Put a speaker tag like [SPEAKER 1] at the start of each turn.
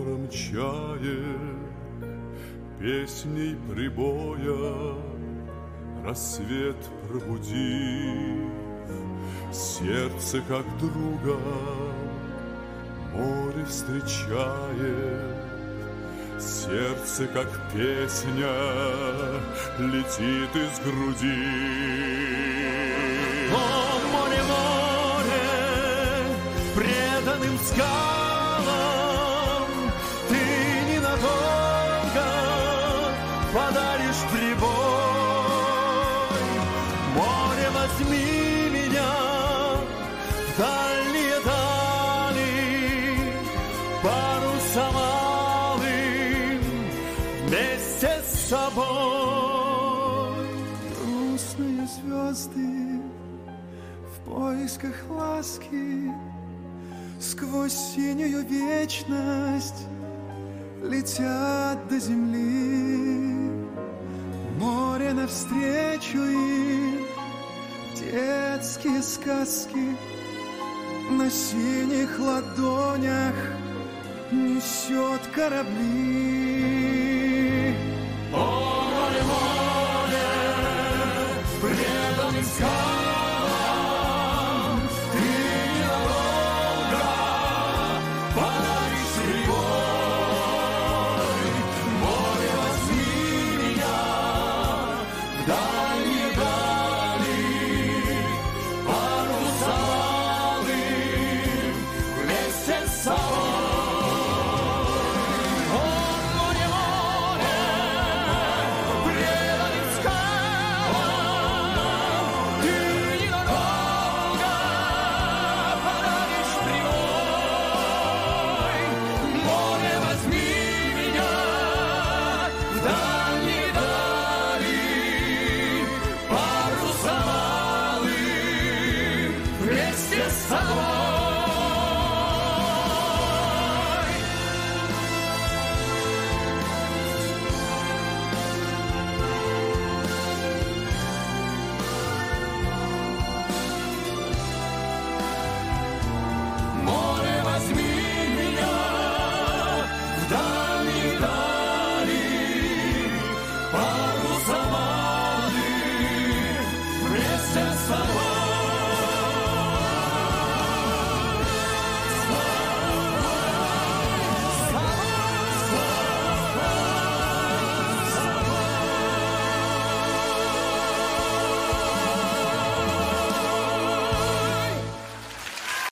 [SPEAKER 1] хором чаек, песней прибоя рассвет пробудив, сердце как друга море встречает, сердце как песня летит из груди.
[SPEAKER 2] О, море, море, преданным скалам ты ненадолго подаришь прибой. Море, возьми меня в дальние дали, парусом алым вместе с собой.
[SPEAKER 3] Грустные звезды в поисках ласки сквозь синюю вечность летят до земли. Море навстречу им, детские сказки на синих ладонях несет корабли.
[SPEAKER 2] О, море, море, преданным скалам